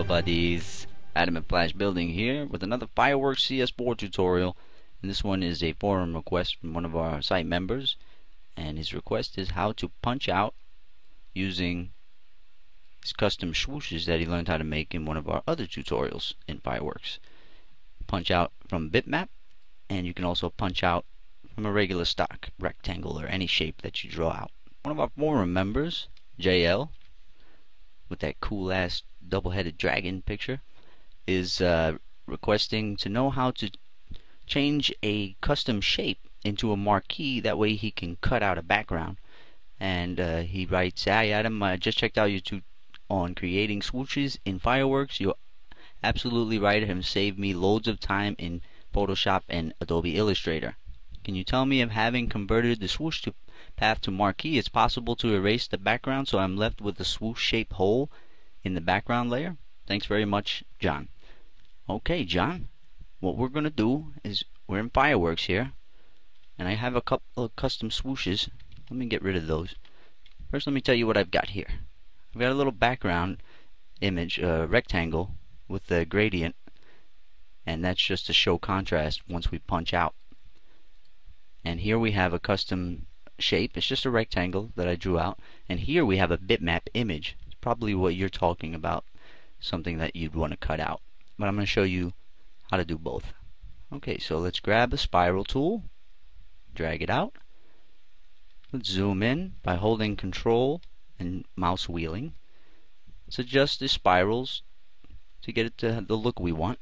Hello buddies, Adam at Flash Building here with another Fireworks CS4 tutorial, and this one is a forum request from one of our site members, and his request is how to punch out using his custom swooshes that he learned how to make in one of our other tutorials in Fireworks. Punch out from bitmap, and you can also punch out from a regular stock rectangle or any shape that you draw out. One of our forum members, JL, with that cool ass double-headed dragon picture, is requesting to know how to change a custom shape into a marquee. That way he can cut out a background. And he writes, "Hi Adam, I just checked out YouTube on creating swooshes in Fireworks. You're absolutely right. It has saved me loads of time in Photoshop and Adobe Illustrator. Can you tell me if having converted the swoosh to path to marquee, it's possible to erase the background so I'm left with a swoosh shaped hole in the background layer? Thanks very much, John." Okay, John, what we're gonna do is, we're in Fireworks here, and I have a couple of custom swooshes. Let me get rid of those. First, let me tell you what I've got here. I've got a little background image, rectangle with a gradient, and that's just to show contrast once we punch out. And here we have a custom shape. It's just a rectangle that I drew out, and here we have a bitmap image. It's probably what you're talking about, something that you'd want to cut out, but I'm going to show you how to do both. Okay, so let's grab a spiral tool, drag it out. Let's zoom in by holding Control and mouse wheeling. Let's adjust the spirals to get it to the look we want.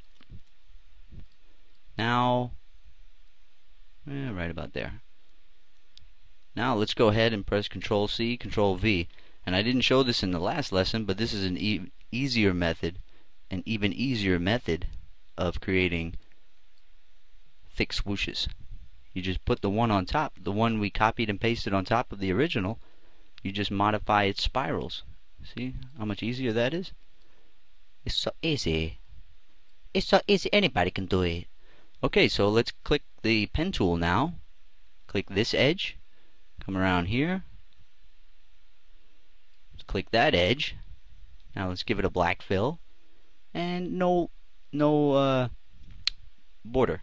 Now, right about there. Now let's go ahead and press Control C, Control V. And I didn't show this in the last lesson, but this is an easier method, an even easier method of creating thick swooshes. You just put the one on top, the one we copied and pasted on top of the original. You just modify its spirals. See how much easier that is? It's so easy. It's so easy, anybody can do it. Okay, so let's click the pen tool now. Click this edge. Come around here. Let's click that edge. Now let's give it a black fill. And no border.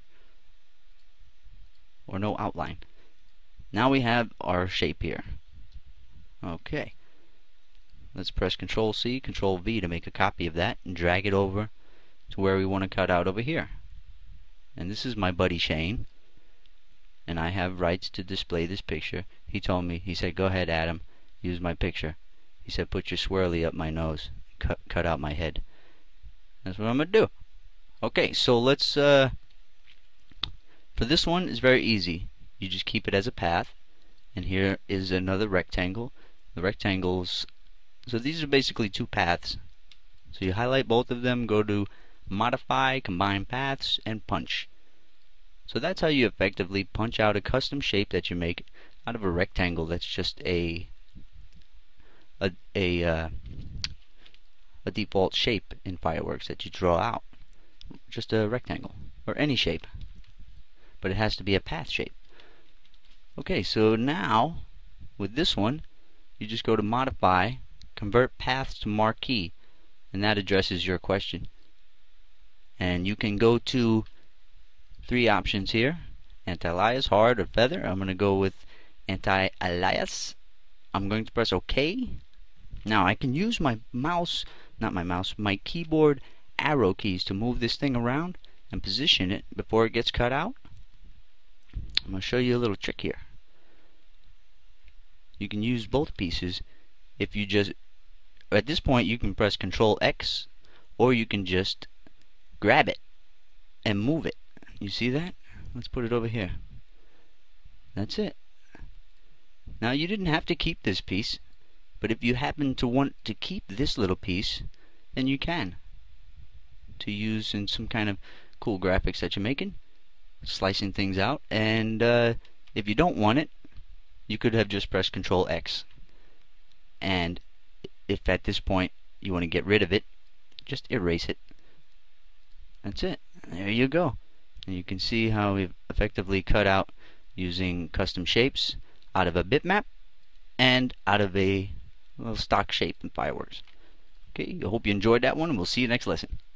Or no outline. Now we have our shape here. Okay. Let's press Control C, Control V to make a copy of that and drag it over to where we want to cut out over here. And this is my buddy Shane, and I have rights to display this picture. He told me, he said, "Go ahead Adam, use my picture." He said, "Put your swirly up my nose, cut out my head." That's what I'm gonna do. Okay, so let's for this one, it's very easy. You just keep it as a path, and here is another rectangle. The rectangles, so these are basically two paths. So you highlight both of them, go to Modify, Combine Paths, and Punch. So that's how you effectively punch out a custom shape that you make out of a rectangle that's just a default shape in Fireworks that you draw out. Just a rectangle, or any shape, but it has to be a path shape. Okay, so now with this one, you just go to Modify, Convert Paths to Marquee, and that addresses your question. And you can go to three options here: anti-alias, hard, or feather. I'm going to go with anti-alias. I'm going to press OK. Now I can use my mouse, my keyboard arrow keys to move this thing around and position it before it gets cut out. I'm going to show you a little trick here. You can use both pieces. If you just, at this point, you can press Control X, or you can just grab it and move it. You see that? Let's put it over here. That's it. Now you didn't have to keep this piece, but if you happen to want to keep this little piece, then you can, to use in some kind of cool graphics that you're making, slicing things out. And if you don't want it, you could have just pressed Control X, and if at this point you want to get rid of it, just erase it. That's it. There you go. And you can see how we've effectively cut out using custom shapes out of a bitmap and out of a little stock shape in Fireworks. Okay, I hope you enjoyed that one, and we'll see you next lesson.